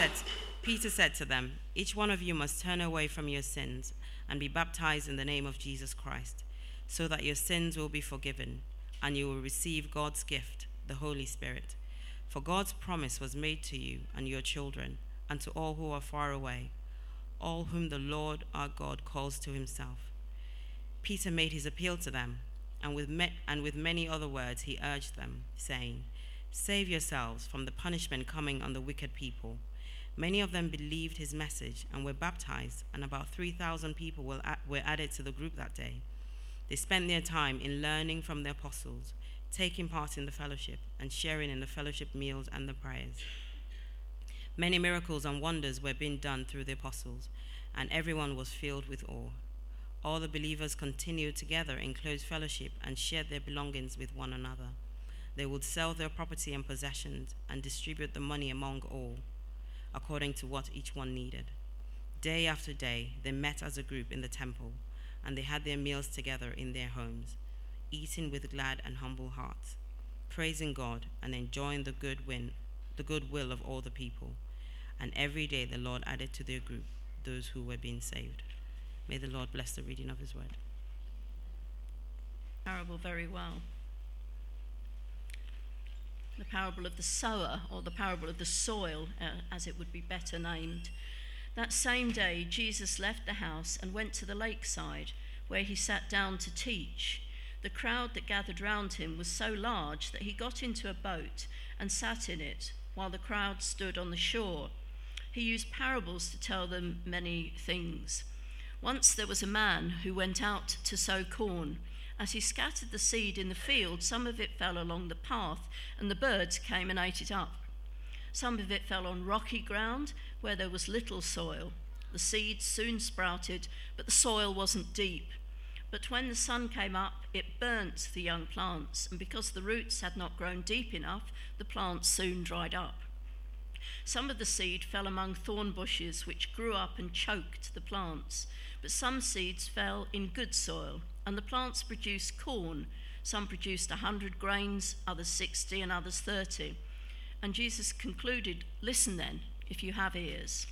Peter said to them, "Each one of you must turn away from your sins and be baptized in the name of Jesus Christ, so that your sins will be forgiven, and you will receive God's gift, the Holy Spirit. For God's promise was made to you and your children, and to all who are far away, all whom the Lord our God calls to himself." Peter made his appeal to them, and with many other words he urged them, saying, "Save yourselves from the punishment coming on the wicked people." Many of them believed his message and were baptized, and about 3,000 people were added to the group that day. They spent their time in learning from the apostles, taking part in the fellowship, and sharing in the fellowship meals and the prayers. Many miracles and wonders were being done through the apostles, and everyone was filled with awe. All the believers continued together in close fellowship and shared their belongings with one another. They would sell their property and possessions and distribute the money among all, according to what each one needed. Day after day, they met as a group in the temple, and they had their meals together in their homes, eating with glad and humble hearts, praising God and enjoying the goodwill of all the people. And every day the Lord added to their group those who were being saved. May the Lord bless the reading of his word. Parable very well. The parable of the sower, or the parable of the soil, as it would be better named. That same day, Jesus left the house and went to the lakeside, where he sat down to teach. The crowd that gathered round him was so large that he got into a boat and sat in it, while the crowd stood on the shore. He used parables to tell them many things. Once there was a man who went out to sow corn. As he scattered the seed in the field, some of it fell along the path, and the birds came and ate it up. Some of it fell on rocky ground, where there was little soil. The seed soon sprouted, but the soil wasn't deep. But when the sun came up, it burnt the young plants, and because the roots had not grown deep enough, the plants soon dried up. Some of the seed fell among thorn bushes, which grew up and choked the plants. But some seeds fell in good soil, and the plants produced corn. Some produced 100 grains, others 60, and others 30. And Jesus concluded, "Listen then, if you have ears."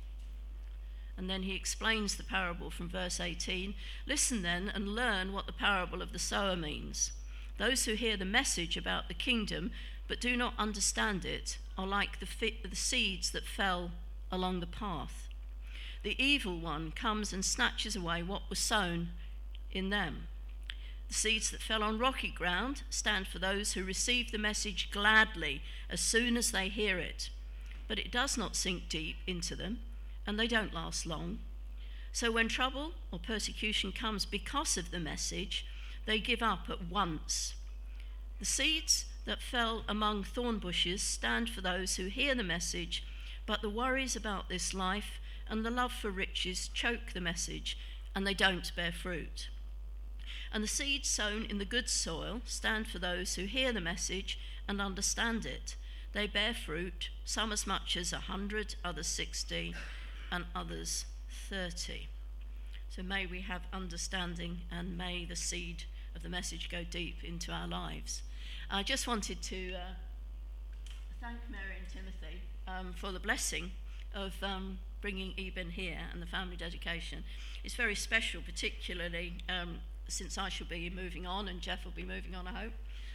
And then he explains the parable from verse 18. "Listen then and learn what the parable of the sower means. Those who hear the message about the kingdom but do not understand it are like the seeds that fell along the path. The evil one comes and snatches away what was sown in them. The seeds that fell on rocky ground stand for those who receive the message gladly as soon as they hear it, but it does not sink deep into them, and they don't last long. So when trouble or persecution comes because of the message, they give up at once. The seeds that fell among thorn bushes stand for those who hear the message, but the worries about this life and the love for riches choke the message, and they don't bear fruit. And the seeds sown in the good soil stand for those who hear the message and understand it. They bear fruit, some as much as 100, others 60, and others 30. So may we have understanding, and may the seed of the message go deep into our lives. I just wanted to thank Mary and Timothy for the blessing of bringing Eben here and the family dedication. It's very special, particularly since I shall be moving on, and Jeff will be moving on, I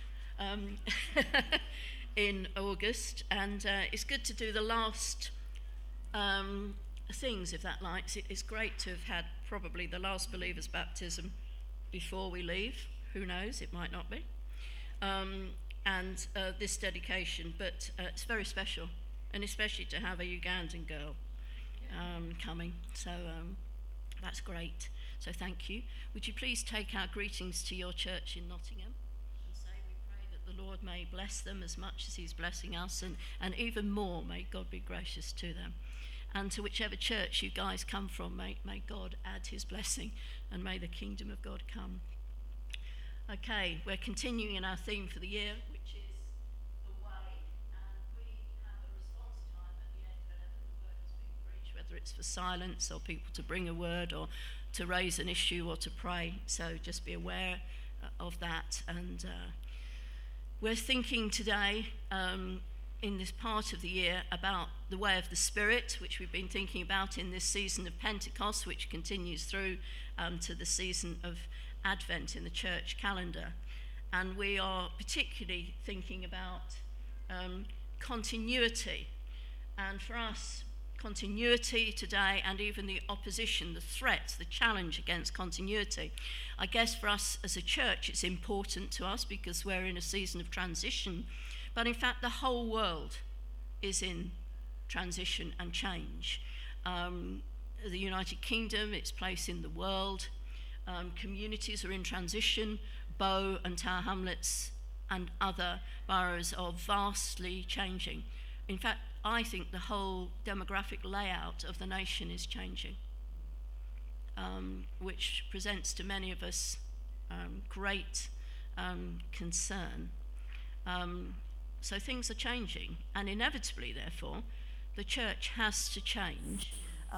hope, in August. And it's good to do the last things, if that likes. It's great to have had probably the last believer's baptism before we leave. Who knows, it might not be. And this dedication, but it's very special, and especially to have a Ugandan girl coming. So that's great. So thank you. Would you please take our greetings to your church in Nottingham and say we pray that the Lord may bless them as much as he's blessing us, and even more, may God be gracious to them. And to whichever church you guys come from, may God add his blessing, and may the kingdom of God come. Okay, we're continuing in our theme for the year, which is away, and we have a response time at the end whenever the word is being preached, whether it's for silence or people to bring a word or to raise an issue or to pray. So just be aware of that. And we're thinking today in this part of the year about the way of the Spirit, which we've been thinking about in this season of Pentecost, which continues through to the season of Advent in the church calendar. And we are particularly thinking about continuity. And for us, continuity today, and even the opposition, the threat, the challenge against continuity. I guess for us as a church, it's important to us because we're in a season of transition. But in fact, the whole world is in transition and change. The United Kingdom, its place in the world, communities are in transition. Bow and Tower Hamlets and other boroughs are vastly changing. In fact, I think the whole demographic layout of the nation is changing, which presents to many of us great concern. So things are changing, and inevitably, therefore, the church has to change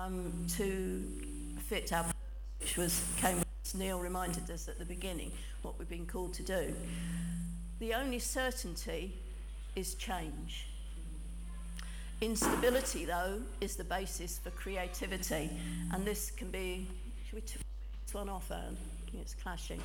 to fit our purpose, which came, as Neil reminded us at the beginning, what we've been called to do. The only certainty is change. Instability, though, is the basis for creativity, and this can be, should we turn this one off, Anne? It's clashing.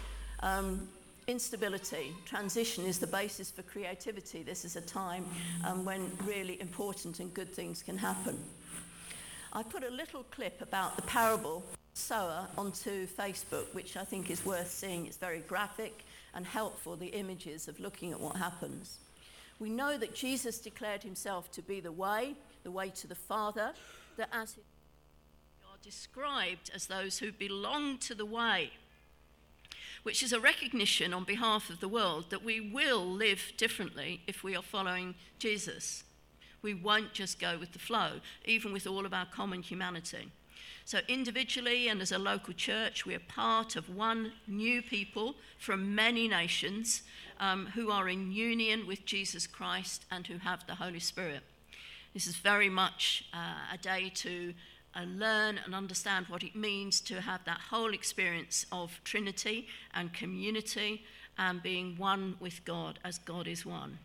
Instability, transition is the basis for creativity. This is a time when really important and good things can happen. I put a little clip about the parable sower onto Facebook, which I think is worth seeing. It's very graphic and helpful, the images of looking at what happens. We know that Jesus declared himself to be the way to the Father, that as we are described as those who belong to the way, which is a recognition on behalf of the world that we will live differently if we are following Jesus. We won't just go with the flow, even with all of our common humanity. So individually and as a local church, we are part of one new people from many nations who are in union with Jesus Christ and who have the Holy Spirit. This is very much a day to learn and understand what it means to have that whole experience of Trinity and community and being one with God as God is one.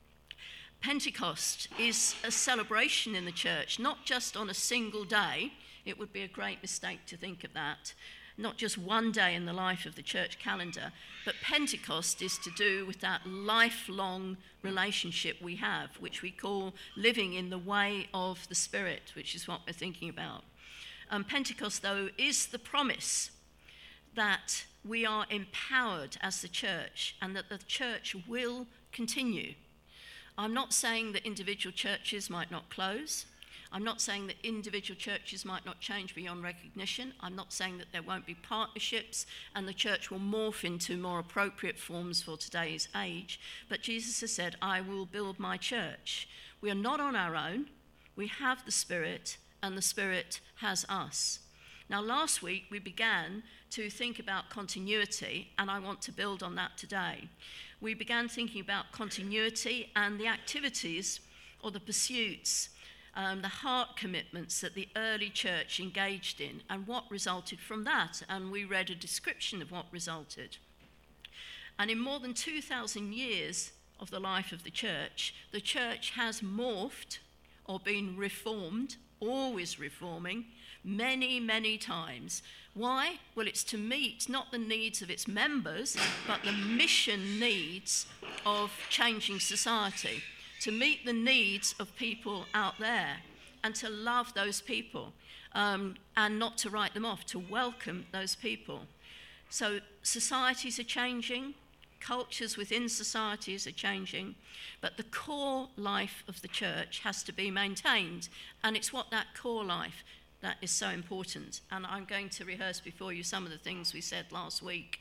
Pentecost is a celebration in the church, not just on a single day. It would be a great mistake to think of that. Not just one day in the life of the church calendar, but Pentecost is to do with that lifelong relationship we have, which we call living in the way of the Spirit, which is what we're thinking about. Pentecost, though, is the promise that we are empowered as the church and that the church will continue. I'm not saying that individual churches might not close. I'm not saying that individual churches might not change beyond recognition. I'm not saying that there won't be partnerships and the church will morph into more appropriate forms for today's age. But Jesus has said, I will build my church. We are not on our own. We have the Spirit, and the Spirit has us. Now, last week we began to think about continuity, and I want to build on that today. We began thinking about continuity and the activities or the pursuits, the heart commitments that the early church engaged in and what resulted from that. And we read a description of what resulted. And in more than 2,000 years of the life of the church has morphed or been reformed, always reforming, many, many times. Why? Well, it's to meet not the needs of its members, but the mission needs of changing society, to meet the needs of people out there and to love those people and not to write them off, to welcome those people. So societies are changing, cultures within societies are changing, but the core life of the church has to be maintained, and it's what that core life that is so important. And I'm going to rehearse before you some of the things we said last week.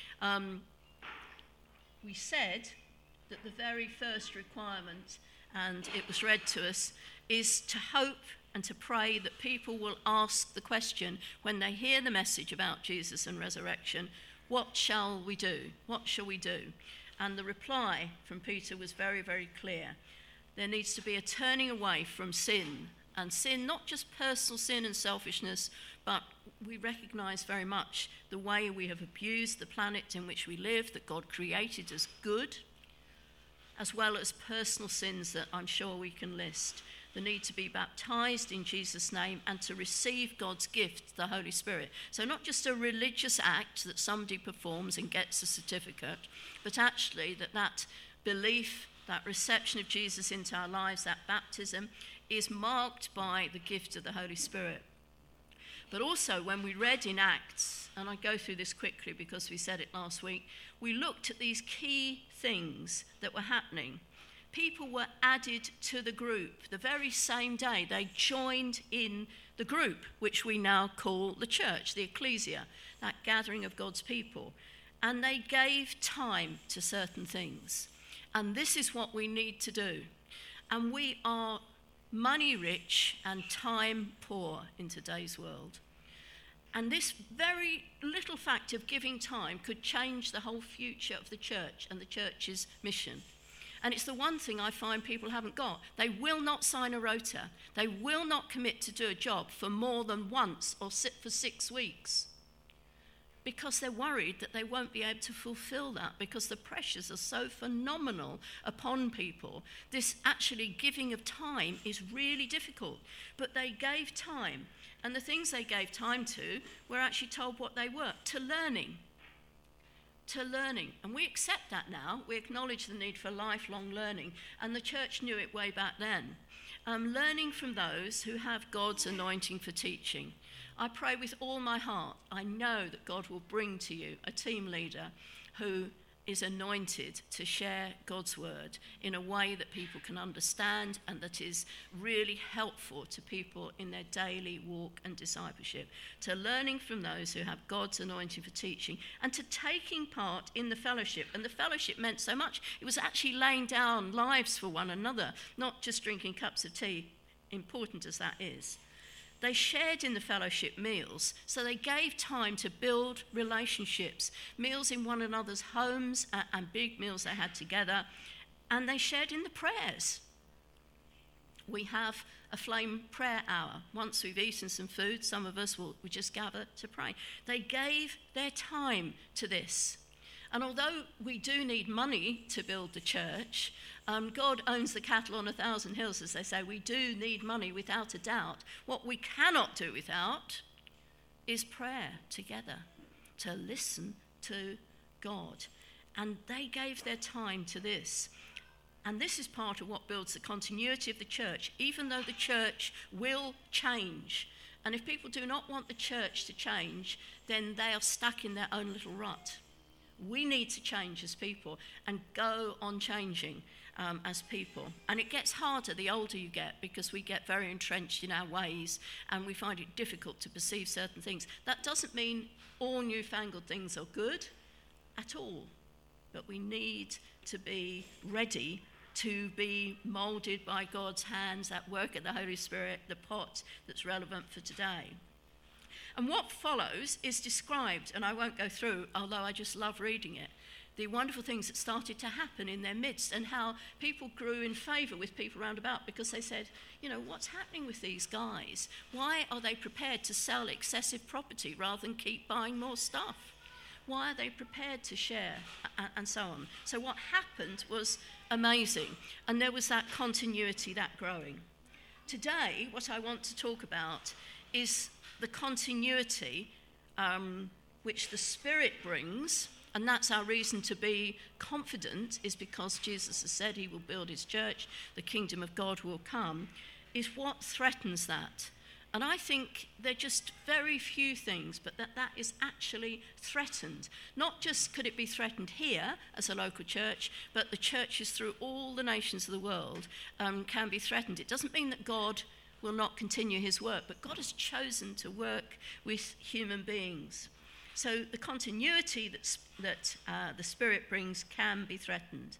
We said that the very first requirement, and it was read to us, is to hope and to pray that people will ask the question when they hear the message about Jesus and resurrection, what shall we do? What shall we do? And the reply from Peter was very, very clear. There needs to be a turning away from sin, and sin, not just personal sin and selfishness, but we recognise very much the way we have abused the planet in which we live, that God created as good, as well as personal sins that I'm sure we can list. The need to be baptized in Jesus' name and to receive God's gift, the Holy Spirit. So not just a religious act that somebody performs and gets a certificate, but actually that belief, that reception of Jesus into our lives, that baptism, is marked by the gift of the Holy Spirit. But also when we read in Acts, and I go through this quickly because we said it last week, we looked at these key things that were happening. People were added to the group the very same day. They joined in the group, which we now call the church, the ecclesia, that gathering of God's people. And they gave time to certain things. And this is what we need to do. And we are money rich and time poor in today's world. And this very little fact of giving time could change the whole future of the church and the church's mission. And it's the one thing I find people haven't got. They will not sign a rota. They will not commit to do a job for more than once or sit for 6 weeks because they're worried that they won't be able to fulfill that because the pressures are so phenomenal upon people. This actually giving of time is really difficult. But they gave time. And the things they gave time to were actually told what they were, to learning. And we accept that now. We acknowledge the need for lifelong learning, and the church knew it way back then. Learning from those who have God's anointing for teaching. I pray with all my heart, I know that God will bring to you a team leader who is anointed to share God's word in a way that people can understand and that is really helpful to people in their daily walk and discipleship, to learning from those who have God's anointing for teaching, and to taking part in the fellowship. And the fellowship meant so much. It was actually laying down lives for one another, not just drinking cups of tea, important as that is. They shared in the fellowship meals, so they gave time to build relationships, meals in one another's homes and big meals they had together, and they shared in the prayers. We have a flame prayer hour. Once we've eaten some food, some of us will just gather to pray. They gave their time to this. And although we do need money to build the church, God owns the cattle on 1,000 hills, as they say. We do need money without a doubt. What we cannot do without is prayer together, to listen to God. And they gave their time to this. And this is part of what builds the continuity of the church, even though the church will change. And if people do not want the church to change, then they are stuck in their own little rut. We need to change as people and go on changing as people. And it gets harder the older you get because we get very entrenched in our ways and we find it difficult to perceive certain things. That doesn't mean all newfangled things are good at all, but we need to be ready to be moulded by God's hands, that work of the Holy Spirit, the pot that's relevant for today. And what follows is described, and I won't go through, although I just love reading it, the wonderful things that started to happen in their midst and how people grew in favour with people round about because they said, what's happening with these guys? Why are they prepared to sell excessive property rather than keep buying more stuff? Why are they prepared to share? And so on. So what happened was amazing. And there was that continuity, that growing. Today, what I want to talk about is the continuity which the Spirit brings, and that's our reason to be confident, is because Jesus has said he will build his church, the kingdom of God will come, is what threatens that. And I think there are just very few things, but that is actually threatened. Not just could it be threatened here as a local church, but the churches through all the nations of the world can be threatened. It doesn't mean that God will not continue his work, but God has chosen to work with human beings. So the continuity that the Spirit brings can be threatened.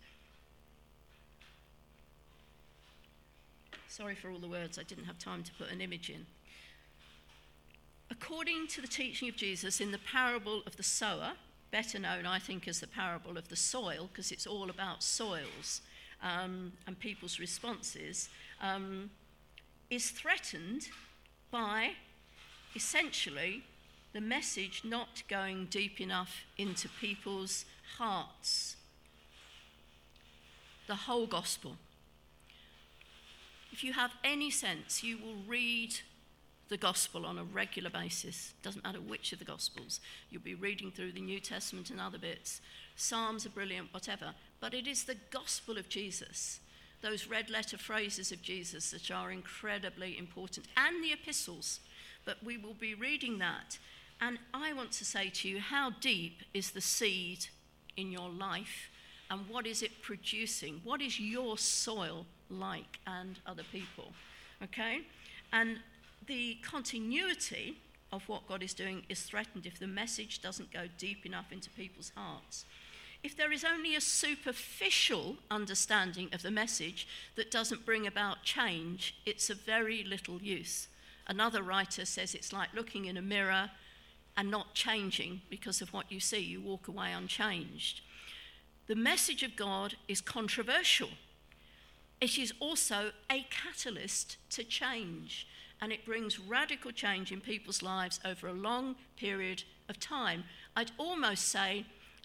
Sorry for all the words, I didn't have time to put an image in. According to the teaching of Jesus in the parable of the sower, better known, I think, as the parable of the soil, because it's all about soils and people's responses, is threatened by essentially the message not going deep enough into people's hearts. the whole gospel. If you have any sense, you will read the gospel on a regular basis. Doesn't matter which of the gospels. You'll be reading through the New Testament and other bits. Psalms are brilliant, whatever. But it is the gospel of Jesus, those red letter phrases of Jesus that are incredibly important, and the epistles. But we will be reading that. And I want to say to you, how deep is the seed in your life, and what is it producing? What is your soil like, and other people? Okay? And the continuity of what God is doing is threatened if the message doesn't go deep enough into people's hearts. If there is only a superficial understanding of the message that doesn't bring about change, it's of very little use. Another writer says it's like looking in a mirror and not changing because of what you see. You walk away unchanged. The message of God is controversial. It is also a catalyst to change, and it brings radical change in people's lives over a long period of time. I'd almost say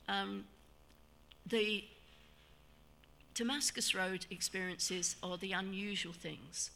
the Damascus Road experiences are the unusual things.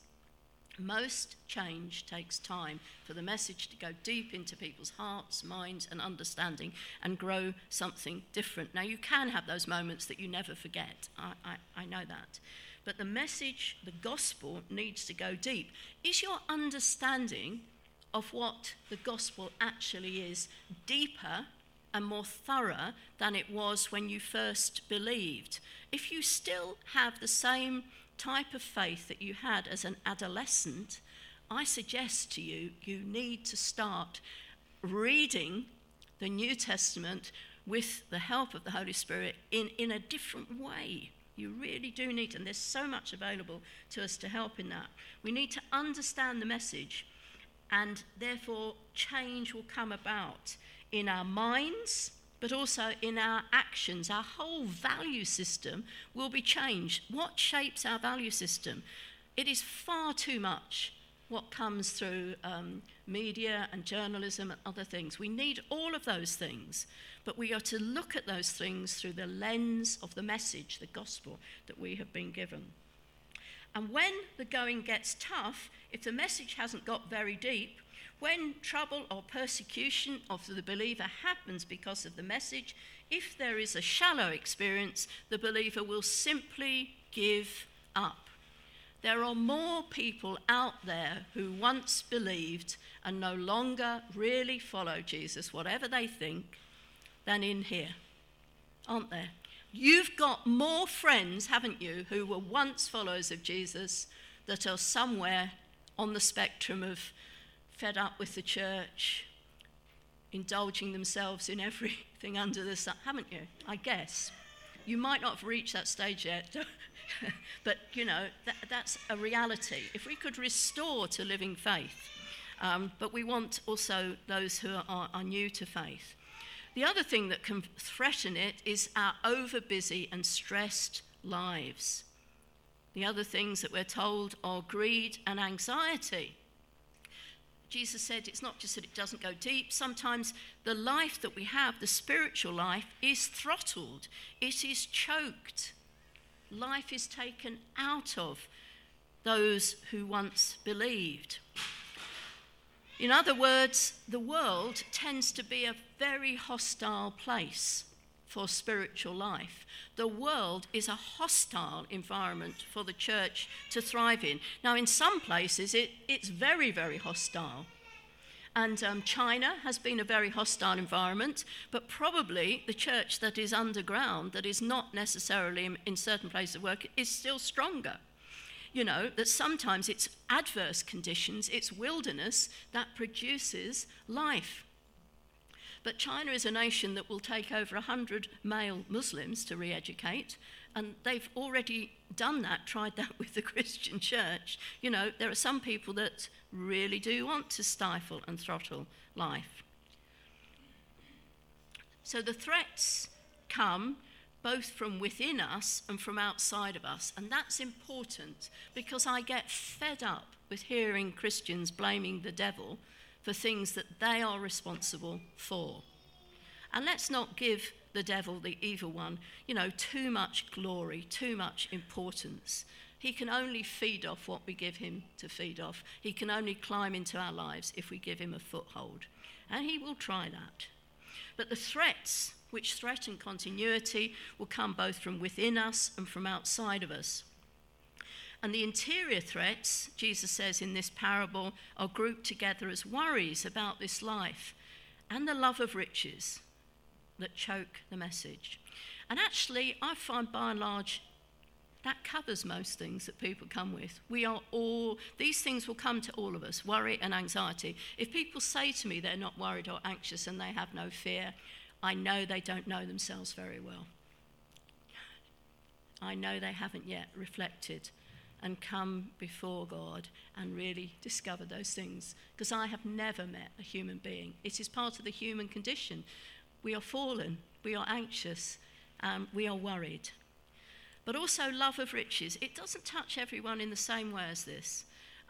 Most change takes time for the message to go deep into people's hearts, minds, and understanding and grow something different. Now, you can have those moments that you never forget. I know that. But the message, the gospel, needs to go deep. Is your understanding of what the gospel actually is deeper and more thorough than it was when you first believed? If you still have the same type of faith that you had as an adolescent, I suggest to you, you need to start reading the New Testament with the help of the Holy Spirit in a different way. You really do need, and there's so much available to us to help in that. We need to understand the message, and therefore change will come about in our minds, but also in our actions. Our whole value system will be changed. What shapes our value system? It is far too much what comes through media and journalism and other things. We need all of those things, but we are to look at those things through the lens of the message, the gospel that we have been given. And when the going gets tough, if the message hasn't got very deep, when trouble or persecution of the believer happens because of the message, if there is a shallow experience, the believer will simply give up. There are more people out there who once believed and no longer really follow Jesus, whatever they think, than in here, aren't there? You've got more friends, haven't you, who were once followers of Jesus that are somewhere on the spectrum of fed up with the church, indulging themselves in everything under the sun, haven't you? I guess. You might not have reached that stage yet, but, you know, that's a reality. If we could restore to living faith, but we want also those who are new to faith. The other thing that can threaten it is our overbusy and stressed lives. The other things that we're told are greed and anxiety. Jesus said it's not just that it doesn't go deep. Sometimes the life that we have, the spiritual life, is throttled. It is choked. Life is taken out of those who once believed. In other words, the world tends to be a very hostile place for spiritual life. The world is a hostile environment for the church to thrive in. Now, in some places, it's very, very hostile. And China has been a very hostile environment, but probably the church that is underground, that is not necessarily in certain places of work, is still stronger. You know, that sometimes it's adverse conditions, it's wilderness that produces life. But China is a nation that will take over 100 male Muslims to re-educate, and they've already done that, tried that with the Christian church. You know, there are some people that really do want to stifle and throttle life. So the threats come both from within us and from outside of us, and that's important because I get fed up with hearing Christians blaming the devil for things that they are responsible for. And let's not give the devil, the evil one, too much glory, too much importance. He can only feed off what we give him to feed off. He can only climb into our lives if we give him a foothold. And he will try that. But the threats which threaten continuity will come both from within us and from outside of us. And the interior threats, Jesus says in this parable, are grouped together as worries about this life and the love of riches that choke the message. And actually, I find by and large, that covers most things that people come with. These things will come to all of us, worry and anxiety. If people say to me they're not worried or anxious and they have no fear, I know they don't know themselves very well. I know they haven't yet reflected and come before God and really discover those things. Because I have never met a human being. It is part of the human condition. We are fallen, we are anxious, we are worried. But also love of riches. It doesn't touch everyone in the same way as this.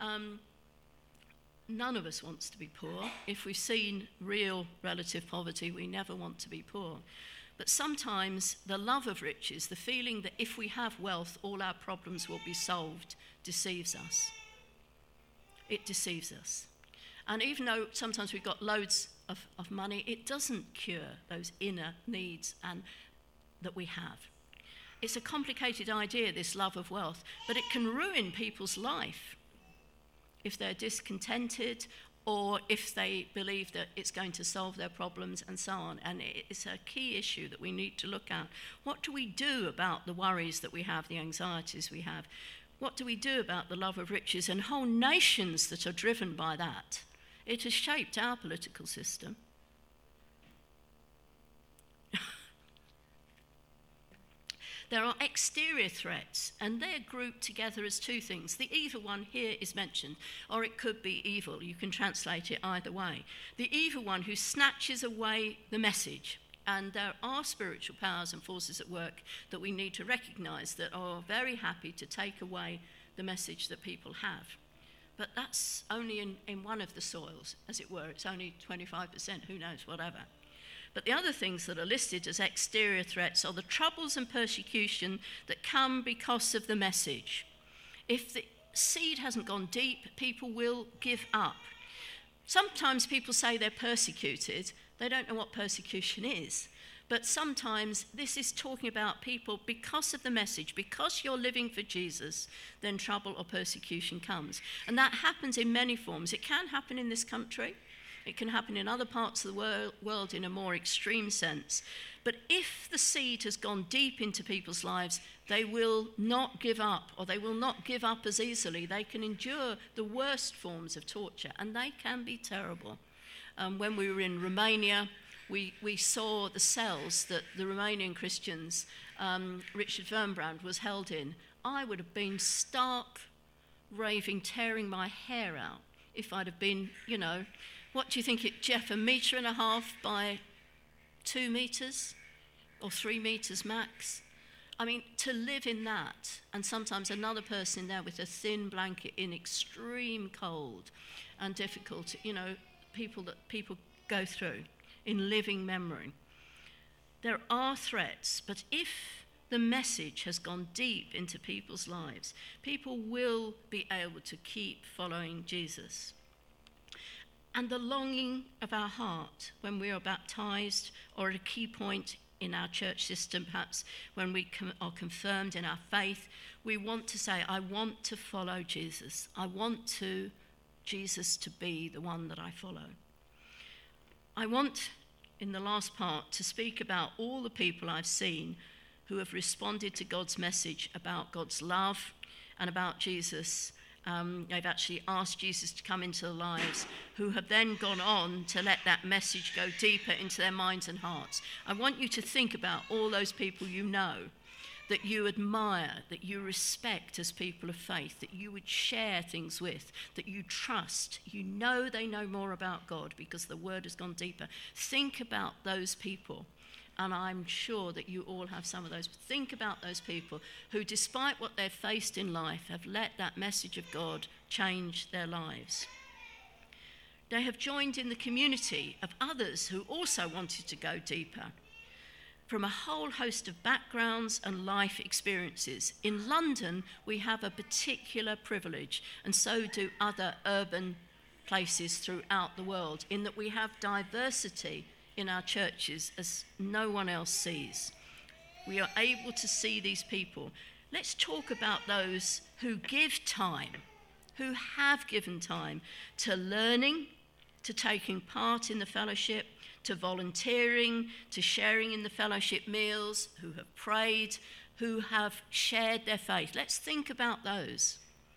None of us wants to be poor. If we've seen real relative poverty, we never want to be poor. But sometimes the love of riches, the feeling that if we have wealth, all our problems will be solved, deceives us. It deceives us. And even though sometimes we've got loads of money, it doesn't cure those inner needs that we have. It's a complicated idea, this love of wealth, but it can ruin people's life if they're discontented or if they believe that it's going to solve their problems and so on. And it's a key issue that we need to look at. What do we do about the worries that we have, the anxieties we have? What do we do about the love of riches and whole nations that are driven by that? It has shaped our political system. There are exterior threats, and they're grouped together as two things. The evil one here is mentioned, or it could be evil. You can translate it either way. The evil one who snatches away the message. And there are spiritual powers and forces at work that we need to recognise that are very happy to take away the message that people have. But that's only in one of the soils, as it were. It's only 25%, who knows, whatever. But the other things that are listed as exterior threats are the troubles and persecution that come because of the message. If the seed hasn't gone deep, people will give up. Sometimes people say they're persecuted. They don't know what persecution is. But sometimes this is talking about people, because of the message, because you're living for Jesus, then trouble or persecution comes. And that happens in many forms. It can happen in this country. It can happen in other parts of the world in a more extreme sense. But if the seed has gone deep into people's lives, they will not give up, or they will not give up as easily. They can endure the worst forms of torture, and they can be terrible. When we were in Romania, we saw the cells that the Romanian Christians, Richard Wurmbrand, was held in. I would have been stark, raving, tearing my hair out if I'd have been, what do you think Jeff, 1.5 meters by 2 meters or 3 meters max? I mean, to live in that, and sometimes another person there with a thin blanket in extreme cold and difficulty, people go through in living memory. There are threats, but if the message has gone deep into people's lives, people will be able to keep following Jesus. And the longing of our heart when we are baptized, or at a key point in our church system, perhaps when we are confirmed in our faith, we want to say, I want to follow Jesus. I want Jesus to be the one that I follow. I want, in the last part, to speak about all the people I've seen who have responded to God's message about God's love and about Jesus. They've actually asked Jesus to come into their lives, who have then gone on to let that message go deeper into their minds and hearts. I want you to think about all those people you know, that you admire, that you respect as people of faith, that you would share things with, that you trust. You know they know more about God because the word has gone deeper. Think about those people. And I'm sure that you all have some of those. Think about those people who, despite what they've faced in life, have let that message of God change their lives. They have joined in the community of others who also wanted to go deeper. from a whole host of backgrounds and life experiences. In London, we have a particular privilege, and so do other urban places throughout the world, in that we have diversity in our churches as no one else sees. We are able to see these people. Let's talk about those who give time, who have given time to learning, to taking part in the fellowship, to volunteering, to sharing in the fellowship meals, who have prayed, who have shared their faith. Let's think about those.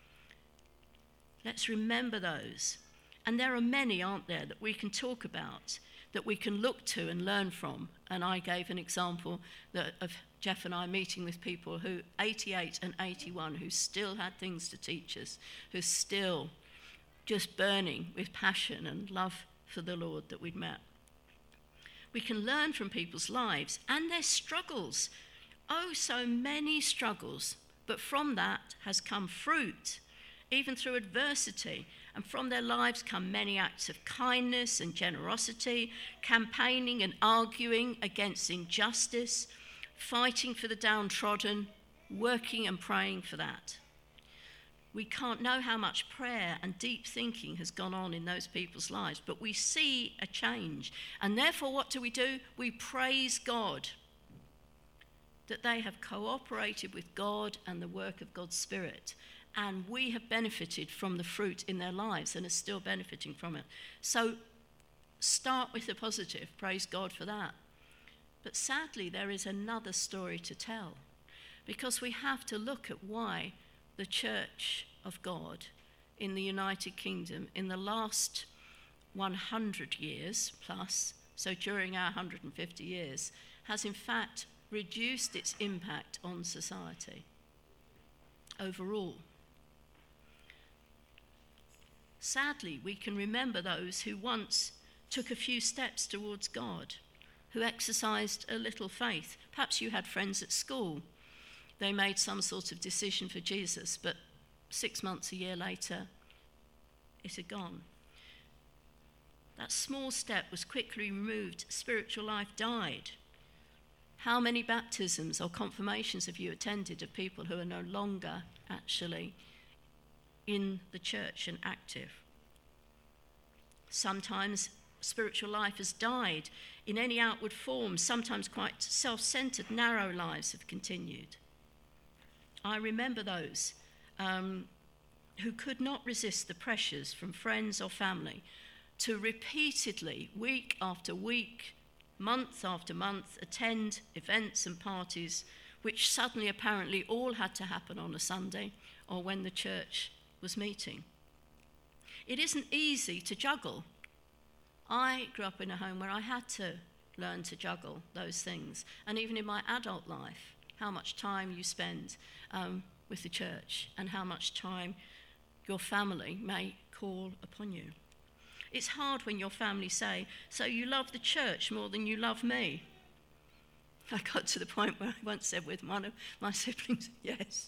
Let's remember those. And there are many, aren't there, that we can talk about, that we can look to and learn from. And I gave an example of Jeff and I meeting with people who 88 and 81 who still had things to teach us, who still just burning with passion and love for the Lord that we'd met. We can learn from people's lives and their struggles. Oh, so many struggles. But from that has come fruit, even through adversity. And from their lives come many acts of kindness and generosity, campaigning and arguing against injustice, fighting for the downtrodden, working and praying for that. We can't know how much prayer and deep thinking has gone on in those people's lives, but we see a change. And therefore, what do? We praise God that they have cooperated with God and the work of God's Spirit. And we have benefited from the fruit in their lives and are still benefiting from it. So start with the positive. Praise God for that. But sadly, there is another story to tell, because we have to look at why the Church of God in the United Kingdom in the last 100 years plus, so during our 150 years, has in fact reduced its impact on society overall. Sadly, we can remember those who once took a few steps towards God, who exercised a little faith. Perhaps you had friends at school. They made some sort of decision for Jesus, but 6 months, a year later, it had gone. That small step was quickly removed. Spiritual life died. How many baptisms or confirmations have you attended of people who are no longer actually in the church and active? Sometimes spiritual life has died in any outward form. Sometimes quite self-centered, narrow lives have continued. I remember those who could not resist the pressures from friends or family to repeatedly, week after week, month after month, attend events and parties which suddenly apparently all had to happen on a Sunday or when the church was meeting. It isn't easy to juggle. I grew up in a home where I had to learn to juggle those things. And even in my adult life, how much time you spend with the church and how much time your family may call upon you. It's hard when your family say, "So you love the church more than you love me?" I got to the point where I once said with one of my siblings, yes.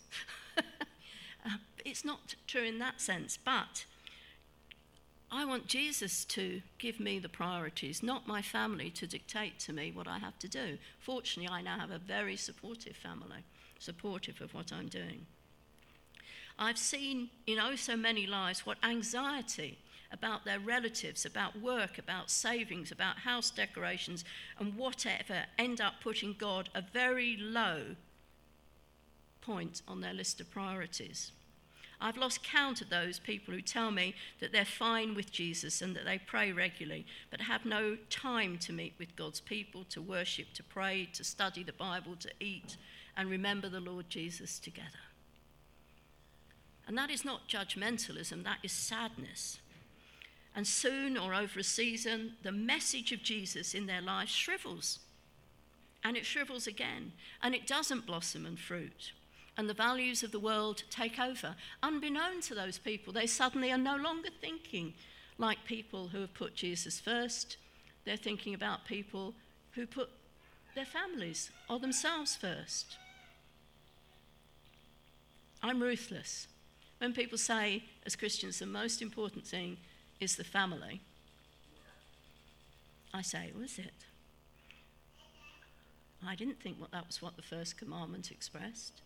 It's not true in that sense, but I want Jesus to give me the priorities, not my family to dictate to me what I have to do. Fortunately, I now have a very supportive family, supportive of what I'm doing. I've seen in oh so many lives what anxiety about their relatives, about work, about savings, about house decorations, and whatever end up putting God a very low point on their list of priorities. I've lost count of those people who tell me that they're fine with Jesus and that they pray regularly, but have no time to meet with God's people, to worship, to pray, to study the Bible, to eat, and remember the Lord Jesus together. And that is not judgmentalism, that is sadness. And soon, or over a season, the message of Jesus in their life shrivels. And it shrivels again. And it doesn't blossom and fruit. And the values of the world take over. Unbeknown to those people, they suddenly are no longer thinking like people who have put Jesus first. They're thinking about people who put their families or themselves first. I'm ruthless. When people say, as Christians, the most important thing is the family, I say, oh, is it? I didn't think that was what the first commandment expressed.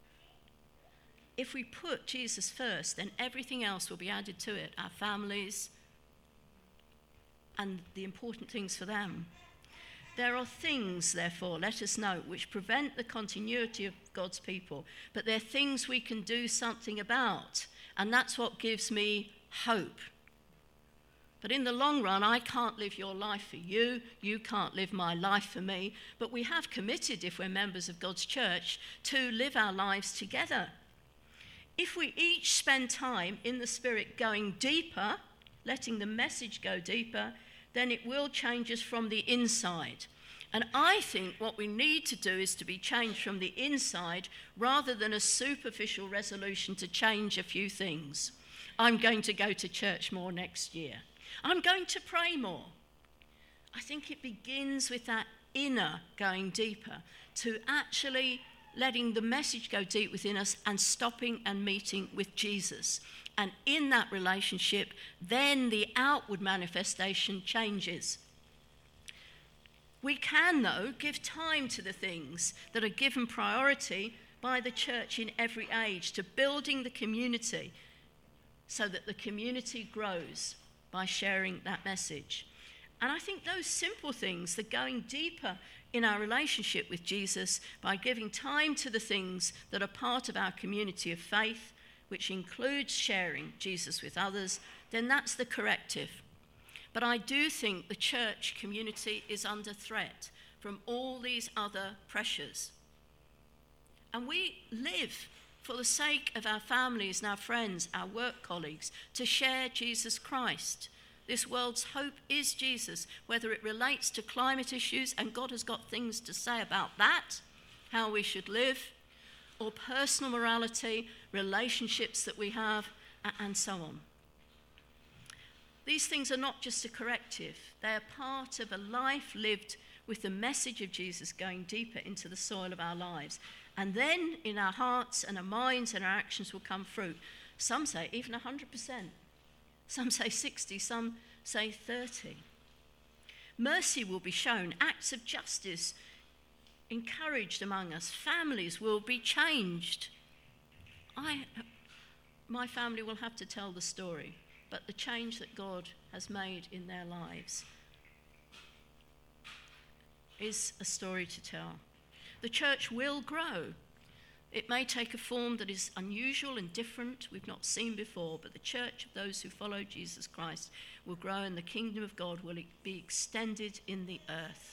If we put Jesus first, then everything else will be added to it, our families and the important things for them. There are things, therefore, let us note, which prevent the continuity of God's people, but they're things we can do something about, and that's what gives me hope. But in the long run, I can't live your life for you, you can't live my life for me, but we have committed, if we're members of God's church, to live our lives together. If we each spend time in the Spirit going deeper, letting the message go deeper, then it will change us from the inside. And I think what we need to do is to be changed from the inside rather than a superficial resolution to change a few things. I'm going to go to church more next year. I'm going to pray more. I think it begins with that inner going deeper, to actually letting the message go deep within us and stopping and meeting with Jesus. And in that relationship, then the outward manifestation changes. We can, though, give time to the things that are given priority by the church in every age, to building the community so that the community grows by sharing that message. And I think those simple things, the going deeper in our relationship with Jesus by giving time to the things that are part of our community of faith, which includes sharing Jesus with others, then that's the corrective. But I do think the church community is under threat from all these other pressures. And we live for the sake of our families and our friends, our work colleagues, to share Jesus Christ. This world's hope is Jesus, whether it relates to climate issues, and God has got things to say about that, how we should live, or personal morality, relationships that we have, and so on. These things are not just a corrective. They are part of a life lived with the message of Jesus going deeper into the soil of our lives. And then in our hearts and our minds and our actions will come fruit. Some say even 100%. Some say 60, some say 30. Mercy will be shown, acts of justice encouraged among us, families will be changed. My family will have to tell the story, but the change that God has made in their lives is a story to tell. The church will grow. It may take a form that is unusual and different, we've not seen before, but the church of those who follow Jesus Christ will grow, and the kingdom of God will be extended in the earth.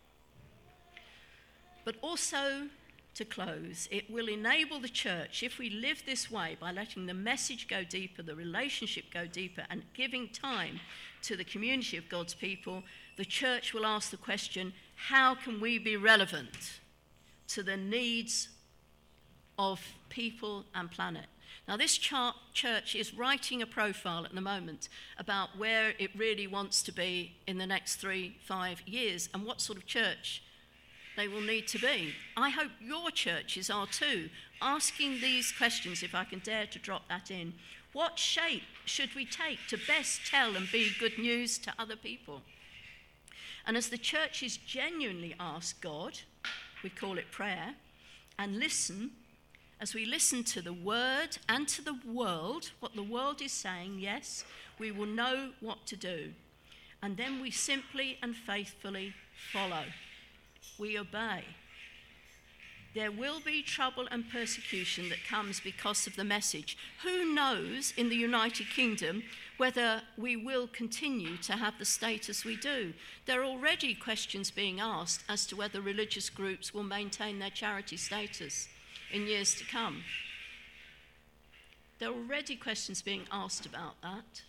But also, to close, it will enable the church, if we live this way, by letting the message go deeper, the relationship go deeper, and giving time to the community of God's people, the church will ask the question, how can we be relevant to the needs of people and planet? Now, this church is writing a profile at the moment about where it really wants to be in the next 3-5 years and what sort of church they will need to be. I hope your churches are too, asking these questions, if I can dare to drop that in. What shape should we take to best tell and be good news to other people? And as the churches genuinely ask God, we call it prayer, and listen, as we listen to the word and to the world, what the world is saying, yes, we will know what to do. And then we simply and faithfully follow. We obey. There will be trouble and persecution that comes because of the message. Who knows in the United Kingdom whether we will continue to have the status we do? There are already questions being asked as to whether religious groups will maintain their charity status in years to come. There are already questions being asked about that.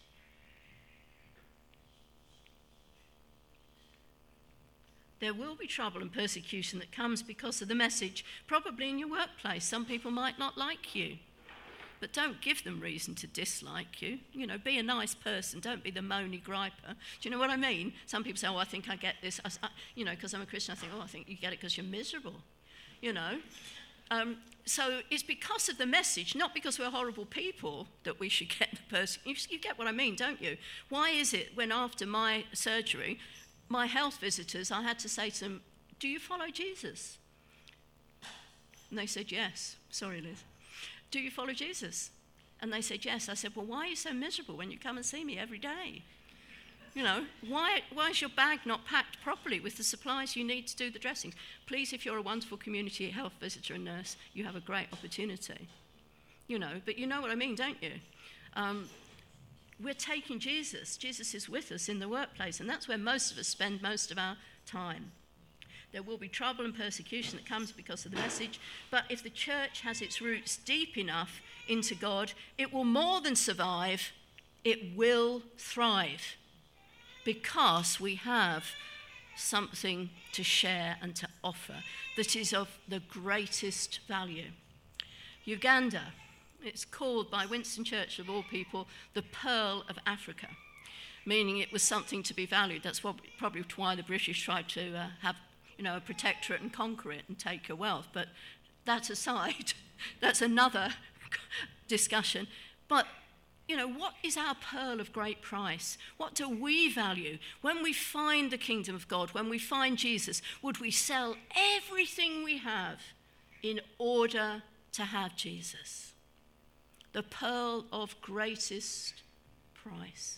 There will be trouble and persecution that comes because of the message, probably in your workplace. Some people might not like you, but don't give them reason to dislike you. You know, be a nice person. Don't be the moany griper. Do you know what I mean? Some people say, oh, I think I get this. Because I'm a Christian, I think, oh, I think you get it because you're miserable. You know? So it's because of the message, not because we're horrible people, that we should get the persecution. You get what I mean, don't you? Why is it when after my surgery, my health visitors, I had to say to them, do you follow Jesus? And they said, yes. Sorry, Liz. Do you follow Jesus? And they said, yes. I said, well, why are you so miserable when you come and see me every day? You know, why is your bag not packed properly with the supplies you need to do the dressings? Please, if you're a wonderful community health visitor and nurse, you have a great opportunity. You know, but you know what I mean, don't you? We're taking Jesus. Jesus is with us in the workplace, and that's where most of us spend most of our time. There will be trouble and persecution that comes because of the message, but if the church has its roots deep enough into God, it will more than survive, it will thrive, because we have something to share and to offer that is of the greatest value. Uganda, it's called by Winston Churchill, of all people, the Pearl of Africa, meaning it was something to be valued. That's probably why the British tried to have, you know, a protectorate and conquer it and take your wealth. But that aside, that's another discussion. But, you know, what is our pearl of great price? What do we value? When we find the kingdom of God, when we find Jesus, would we sell everything we have in order to have Jesus? The pearl of greatest price.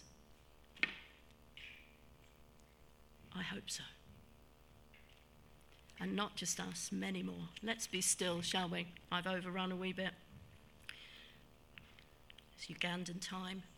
I hope so. And not just us, many more. Let's be still, shall we? I've overrun a wee bit. It's Ugandan time.